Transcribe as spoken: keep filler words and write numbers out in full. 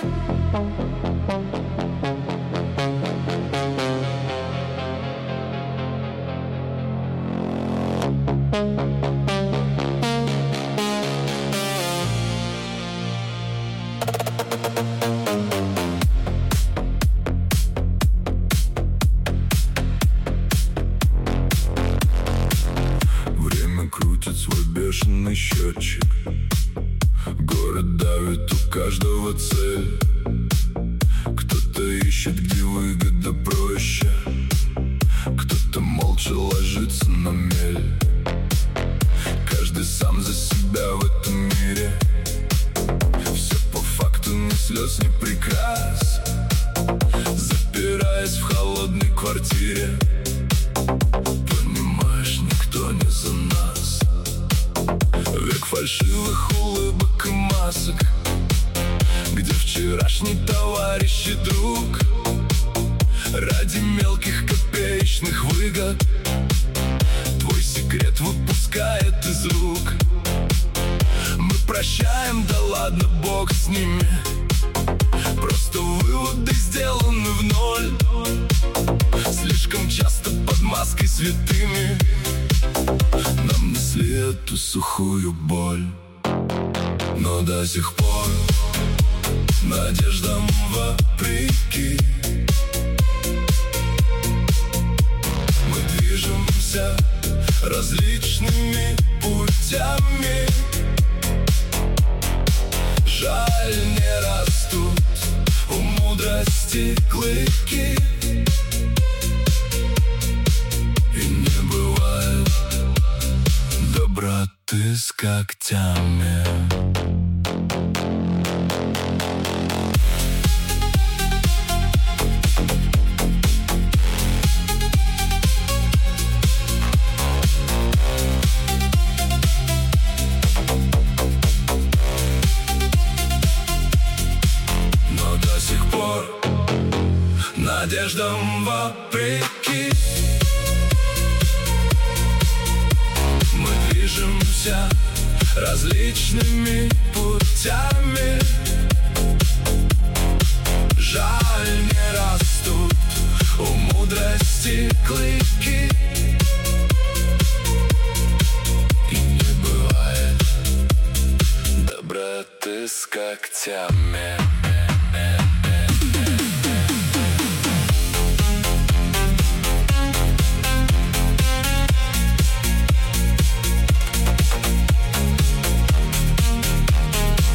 Время крутит свой бешеный счетчик. Город давит, у каждого цель. Кто-то ищет, где выгода проще, кто-то молча ложится на мель. Каждый сам за себя в этом мире. Все по факту, ни слез, ни прикрас. Запираясь в холодной квартире, понимаешь, никто не за нас. Век фальшивых улыбок и масок, где вчерашний товарищ и друг ради мелких копеечных выгод твой секрет выпускает из рук. Мы прощаем, да ладно, бог с ними. Просто выводы сделаны в ноль. Слишком часто под маской святыми нам несли эту сухую боль. Но до сих пор надеждам вопреки мы движемся различными путями. Жаль, не растут у мудрости клыки, и не бывает доброты с когтями. Надеждам вопреки мы движемся различными путями. Жаль, не растут у мудрости клыки, и не бывает доброты с когтями.